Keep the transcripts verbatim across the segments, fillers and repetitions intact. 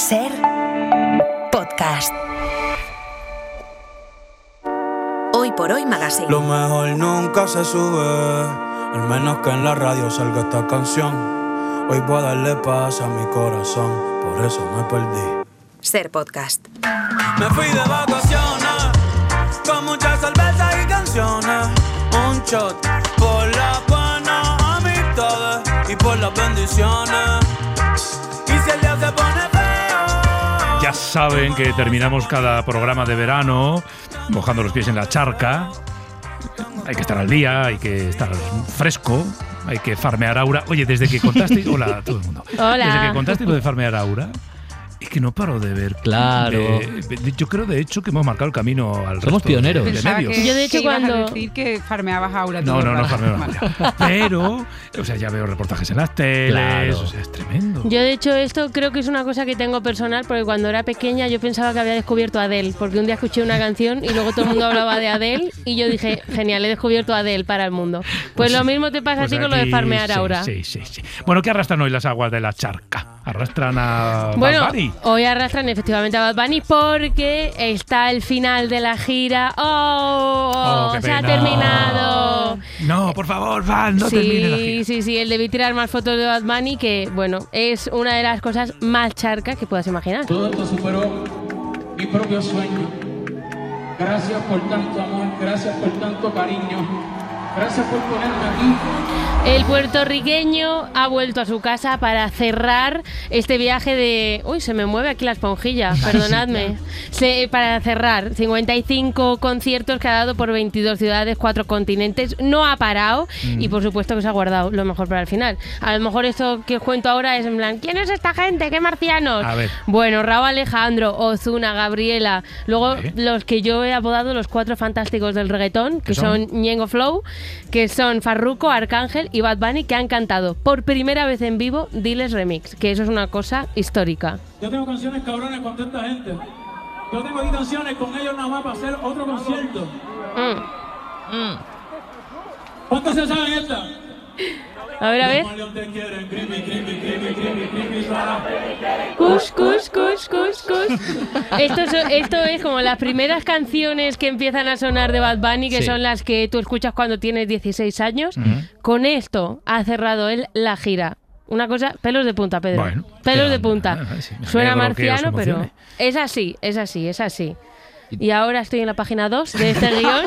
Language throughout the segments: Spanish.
Ser Podcast. Hoy por Hoy Magazine. Lo mejor nunca se sube, al menos que en la radio salga esta canción. Hoy voy a darle paz a mi corazón, por eso me perdí. Ser Podcast. Me fui de vacaciones, con muchas cervezas y canciones. Un shot por las buenas amistades y por las bendiciones. Y si el día se pone feo. Ya saben que terminamos cada programa de verano mojando los pies en la charca. Hay que estar al día, hay que estar fresco, hay que farmear aura. Oye, desde que contaste... Hola a todo el mundo. Hola. Desde que contaste lo de farmear aura, es que no paro de ver. Claro. Eh, yo creo, de hecho, que hemos marcado el camino al Somos resto pioneros. de, de Pensaba medios. que, Yo, de hecho, que ibas cuando- a decir que farmeabas aura. No, tú, no, no ¿verdad? farmeo Vale. aura. Pero, o sea, ya veo reportajes en las teles, Claro. o sea, es tremendo. Yo, de hecho, esto creo que es una cosa que tengo personal, porque cuando era pequeña yo pensaba que había descubierto a Adele, porque un día escuché una canción y luego todo el mundo hablaba de Adele y yo dije, genial, he descubierto a Adele para el mundo. Pues, Pues lo sí. mismo te pasa Pues a ti con lo de aquí, farmear sí, aura. Sí, sí, sí. Bueno, ¿qué arrastran hoy las aguas de la charca? ¿Arrastran a Bueno, Bad Bunny? hoy arrastran efectivamente a Bad Bunny porque está el final de la gira. ¡Oh! Oh, qué ¡Se ha pena. terminado! No, por favor, Van, no sí, termine la gira. sí, sí, el debí tirar más fotos de Bad Bunny, que bueno, es una de las cosas más charcas que puedas imaginar. Todo esto superó mi propio sueño. Gracias por tanto amor, gracias por tanto cariño, gracias por ponerme aquí. El puertorriqueño ha vuelto a su casa para cerrar este viaje de... Uy, se me mueve aquí la esponjilla, perdonadme. Se- para cerrar cincuenta y cinco conciertos que ha dado por veintidós ciudades, cuatro continentes. No ha parado y por supuesto que se ha guardado lo mejor para el final. A lo mejor esto que os cuento ahora es en plan, ¿quién es esta gente? ¿Qué marcianos? A ver. Bueno, Rauw Alejandro, Ozuna, Gabriela, luego ¿Eh? los que yo he apodado los cuatro fantásticos del reggaetón, que ¿Qué son? son Ñengo Flow, que son Farruko, Arcángel y Bad Bunny, que han cantado por primera vez en vivo Diles Remix, que eso es una cosa histórica. Yo tengo canciones cabrones con tanta gente. Yo tengo aquí canciones con ellos nada más para hacer otro concierto. Mm. ¿Cuántos se saben esta? A ver, a ver. Los León te quieren, crimi, crimi, crimi, crimi, crimi, para. Kush, kush, kush, kush, kush. Esto es, esto es como las primeras canciones que empiezan a sonar de Bad Bunny, que Sí. son las que tú escuchas cuando tienes dieciséis años. Ujú. Con esto ha cerrado él la gira. Una cosa, pelos de punta, Pedro. Bueno, pelos qué de onda. punta. Ah, sí, me Suena alegro que os marciano, pero emocione. es así, es así, es así. Y ahora estoy en la página dos de este guión.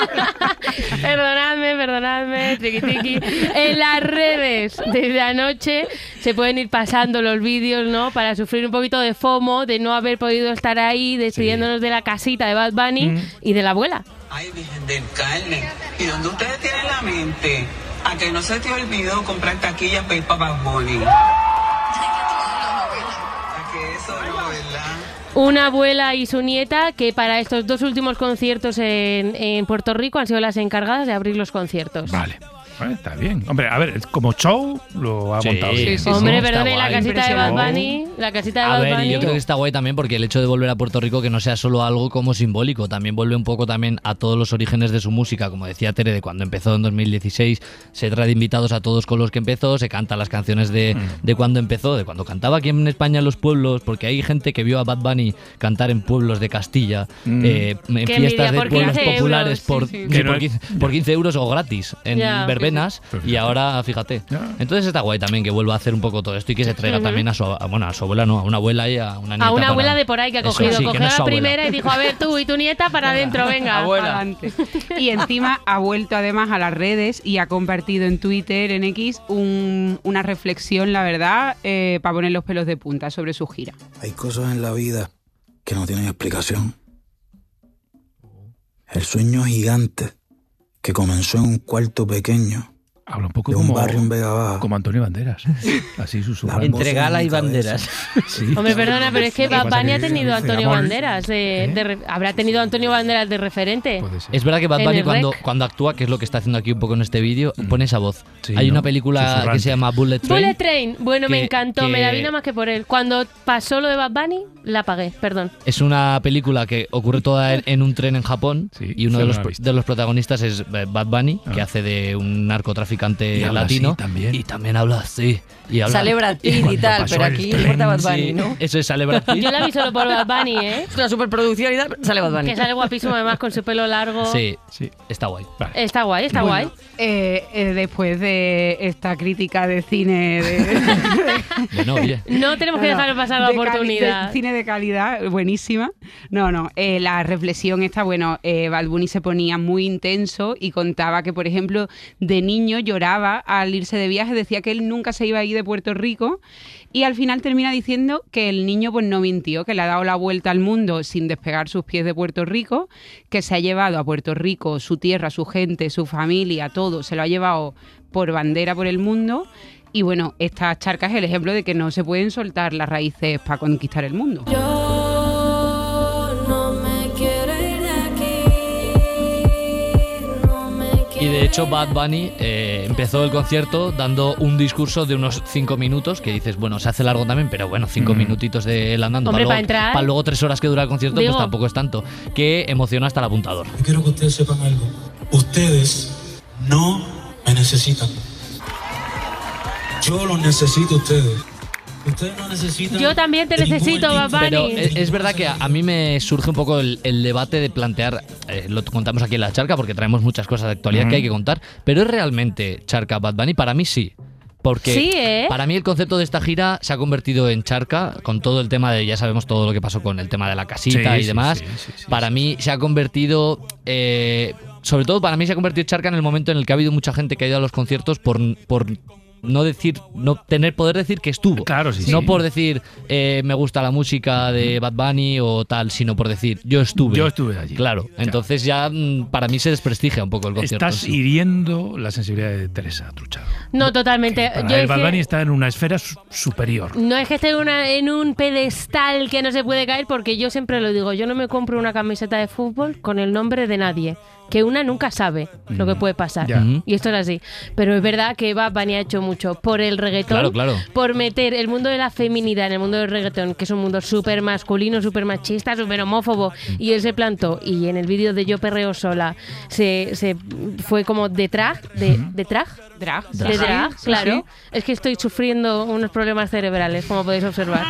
Perdonadme, perdonadme, triqui, triqui. En las redes, desde anoche, se pueden ir pasando los vídeos, ¿no? Para sufrir un poquito de FOMO, de no haber podido estar ahí, despidiéndonos de la casita de Bad Bunny Mm. y de la abuela. Ay, Virgen del Carmen. ¿Y dónde ustedes tienen la mente? A que no se te olvidó comprar taquillas para ir para Bad Bunny. A que eso no, ¿verdad? Una abuela y su nieta que para estos dos últimos conciertos en, en Puerto Rico han sido las encargadas de abrir los conciertos. Vale. Bueno, está bien. Hombre, a ver, como show lo ha Sí, montado bien. sí, sí, Hombre, está perdone, la guay. casita de Bad Impresionante. Bunny, la casita de A Bad ver, Bunny. yo creo que está guay también porque el hecho de volver a Puerto Rico que no sea solo algo como simbólico, también vuelve un poco también a todos los orígenes de su música, como decía Tere, de cuando empezó en dos mil dieciséis, se trae de invitados a todos con los que empezó, se canta las canciones de, de cuando empezó, de cuando cantaba aquí en España en los pueblos, porque hay gente que vio a Bad Bunny cantar en pueblos de Castilla, Mm. eh, en Qué fiestas envidia, de por pueblos quince populares euros, por, sí, sí. sí, Que no por, es- quince, por quince euros o gratis en Ya. verbenas, Pero y fíjate. ahora fíjate. Ya. Entonces está guay también que vuelva a hacer un poco todo esto y que se traiga Ujú. también a su, a, bueno, a su abuela, no, a una abuela y a una nieta. A una para- abuela de por ahí que ha Eso, cogido, sí, que cogió no es a su la abuela. primera y dijo, a ver, tú y tu nieta para adentro, venga. Adelante. Y encima ha vuelto además a las redes y ha compartido en Twitter, en X, un- una reflexión, la verdad, eh, para poner los pelos de punta sobre su gira. Hay cosas en la vida que no tienen explicación. El sueño gigante que comenzó en un cuarto pequeño Habla un poco de un como, barrio en Vega Baja. como Antonio Banderas. Así susurrando. Las Entre voces en gala mi y cabeza. banderas. Sí. Hombre, perdona, pero es que Lo que Bad pasa Bunny que ha tenido a dice Antonio amor. Banderas. De, ¿Eh? de re- habrá tenido a Antonio Banderas de referente. Puede ser. Es verdad que Bad En Bunny el cuando, rec. cuando actúa, que es lo que está haciendo aquí un poco en este vídeo, pone esa voz. Sí, Hay ¿no? una película Susurrante. que se llama Bullet Train. Bullet Train, bueno, me que- encantó, me la que- vi nada más que por él. Cuando pasó lo de Bad Bunny, la apagué, perdón. Es una película que ocurre toda en, en un tren en Japón Sí, y uno sí, de los, no la he visto. de los protagonistas es eh, Bad Bunny, que Ah. hace de un narcotraficante narcotraficante Y habla latino. así también. Y también habla así. Y habla, Sale Brad Pitt y cuando tal, pasó pero el aquí tren, importa Bad Bunny, Sí, ¿no? eso es, sale Brad Pitt. Yo la vi solo por Bad Bunny, ¿eh? Es una superproducción y tal, sale Bad Bunny. Que sale guapísimo además con su pelo largo. Sí, Sí. está guay. Vale. Está guay, está Bueno, guay. eh, eh, después de esta crítica de cine de, Bueno, oye. No tenemos que No, no, dejar pasar la de cali- oportunidad. de cine de calidad, buenísima. No, no, eh, la reflexión está, bueno, eh, Bad Bunny se ponía muy intenso y contaba que, por ejemplo, de niño lloraba al irse de viaje, decía que él nunca se iba a ir de Puerto Rico y al final termina diciendo que el niño pues no mintió, que le ha dado la vuelta al mundo sin despegar sus pies de Puerto Rico, que se ha llevado a Puerto Rico su tierra, su gente, su familia, todo, se lo ha llevado por bandera por el mundo. Y bueno, esta charca es el ejemplo de que no se pueden soltar las raíces para conquistar el mundo. Y de hecho Bad Bunny eh, empezó el concierto dando un discurso de unos cinco minutos, que dices, bueno, se hace largo también, pero bueno, cinco Mm. minutitos de él andando. Hombre, para, para luego, entrar. para luego tres horas que dura el concierto, Digo. pues tampoco es tanto. Que emociona hasta el apuntador. Yo quiero que ustedes sepan algo. Ustedes no me necesitan. Yo los necesito a ustedes. Ustedes no necesitan. Yo también te de ningún necesito, tipo. Bad Bunny. Pero es, es verdad que a, a mí me surge un poco el, el debate de plantear, eh, lo contamos aquí en La Charca porque traemos muchas cosas de actualidad Ujú. que hay que contar, pero ¿es realmente Charca Bad Bunny? Para mí sí. Porque Sí, ¿eh? para mí el concepto de esta gira se ha convertido en charca con todo el tema de, ya sabemos todo lo que pasó con el tema de la casita Sí, y sí, demás. sí, sí, sí, para sí. mí se ha convertido, eh, sobre todo para mí se ha convertido en charca en el momento en el que ha habido mucha gente que ha ido a los conciertos por, por no decir, no tener poder decir que estuvo. Claro, sí, No sí. por decir eh, me gusta la música de Bad Bunny o tal, sino por decir yo estuve. Yo estuve allí. Claro, Ya. entonces ya mm, para mí se desprestigia un poco el concierto. Estás en sí. hiriendo la sensibilidad de Teresa Truchado. No, totalmente. Para Yo él, es Bad que- Bunny está en una esfera su- superior. No es que esté una- en un pedestal que no se puede caer, porque yo siempre lo digo, yo no me compro una camiseta de fútbol con el nombre de nadie, que una nunca sabe lo que puede pasar. Ya. Ujú. Y esto es así. Pero es verdad que Bad Bunny ha hecho mucho por el reggaetón, Claro, claro. por meter el mundo de la feminidad en el mundo del reggaetón, que es un mundo súper masculino, súper machista, súper homófobo, y él se plantó, y en el vídeo de Yo Perreo Sola se, se fue como de drag, de, de drag, Drag. de Sí, drag, sí, claro. sí. Es que estoy sufriendo unos problemas cerebrales, como podéis observar.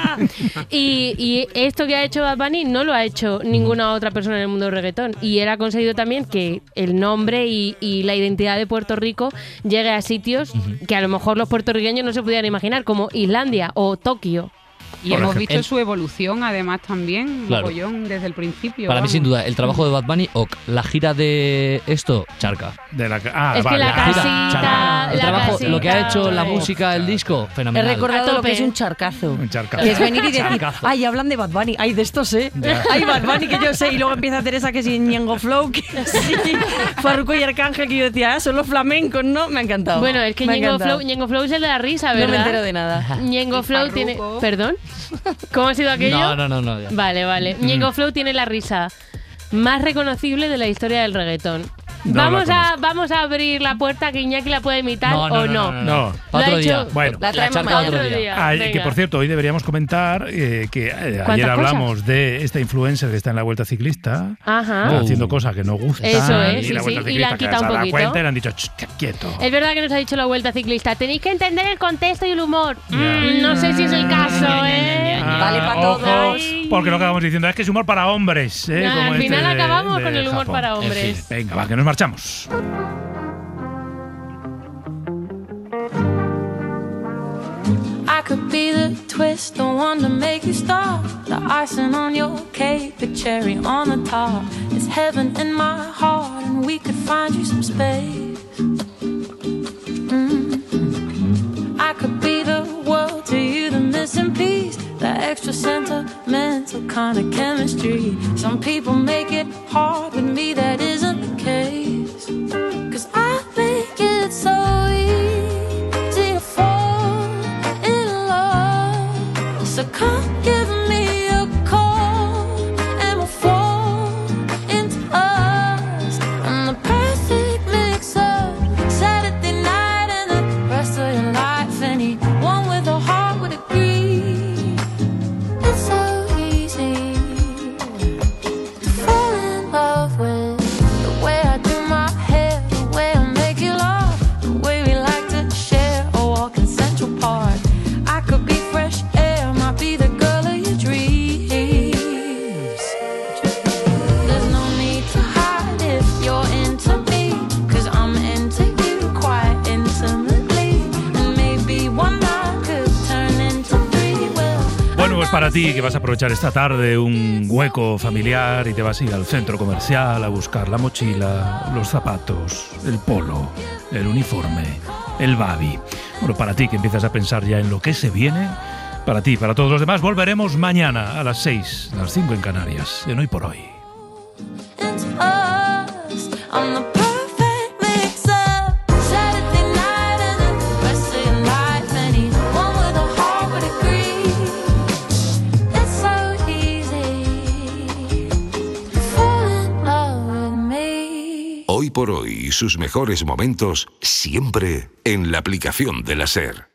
y, y esto que ha hecho Bad Bunny no lo ha hecho ninguna otra persona en el mundo del reggaetón. Y él ha conseguido también que el nombre y, y la identidad de Puerto Rico llegue a sitios que a lo mejor los puertorriqueños no se pudieran imaginar, como Islandia o Tokio. Y Por hemos ejemplo. visto El- su evolución, además, también, Claro. mogollón, desde el principio. Para mí, vamos. sin duda, el trabajo de Bad Bunny, ok. La gira de esto, charca. De la, ca- ah, Es que vale, la gira. casita, Charca. El la trabajo, casita, lo que ha hecho la hombre. música, el disco, He fenomenal. A recordado lo tope. que es un charcazo. Un charcazo. Que es venir y decir, Charcazo. ay, hablan de Bad Bunny, ay, de esto sé. Ya. Ay, Bad Bunny, que yo sé. Y luego empieza Teresa que sí, Ñengo Flow, que sí. Farruko y Arcángel, que yo decía, ah, son los flamencos, ¿no? Me ha encantado. Bueno, es que Me ha Ñengo encantado. Flow, Ñengo Flow es el de la risa, No ¿verdad? me entero de nada. Ñengo Y Flow Farruko. tiene... ¿Perdón? ¿Cómo ha sido aquello? No, no, no, no. ya. Vale, vale. Ñengo Flow tiene la risa más reconocible de la historia del reggaetón. No la vamos, a, conozco. vamos a abrir la puerta que Iñaki la puede imitar No, no, o no. no. no, No. Pa' Lo ha otro día. hecho- Bueno, La traemos charca mañana. otro Otro día. día. Ah, que Venga. por cierto, hoy deberíamos comentar eh, que eh, ayer ¿Cuántas hablamos de esta influencer que está en la Vuelta Ciclista, Ajá. ¿no? Oh. haciendo cosas que no gustan. Eso es, y sí, la sí, Vuelta y le han Ciclista que quitado se un ha dado poquito. cuenta y le han dicho, "Ch, quieto". Es verdad que nos ha dicho la Vuelta Ciclista. Tenéis que entender el contexto y el humor. Ya. Mm, no sé si es el caso, ¿eh? Ah, Vale pa' ojo, todos. porque lo que acabamos diciendo es que es humor para hombres. ¿eh? Nah, Como al este final de- acabamos de con el humor Japón. para En hombres. fin. Venga, va, que nos marchamos. I could be the twist, the one to make you stop, the icing on your cake, the cherry on the top. It's heaven in my heart, and we could find you some space. Mm. I could be the world to you, the missing piece, the extra sentimental kind of chemistry. Some people make it hard, with me that isn't the case. 'Cause I think it's so easy to fall in love. So come give me a call and we'll fall into us. And the perfect mix of Saturday night and the rest of your life. Anyone with a heart would agree. It's so easy to fall in love with the way I do my hair, the way I make you laugh, the way we pues para ti que vas a aprovechar esta tarde un hueco familiar y te vas a ir al centro comercial a buscar la mochila, los zapatos, el polo, el uniforme, el babi. Bueno, para ti que empiezas a pensar ya en lo que se viene, para ti, para todos los demás, volveremos mañana a las seis, a las cinco en Canarias, en Hoy por Hoy. Hoy por Hoy y sus mejores momentos siempre en la aplicación de la SER.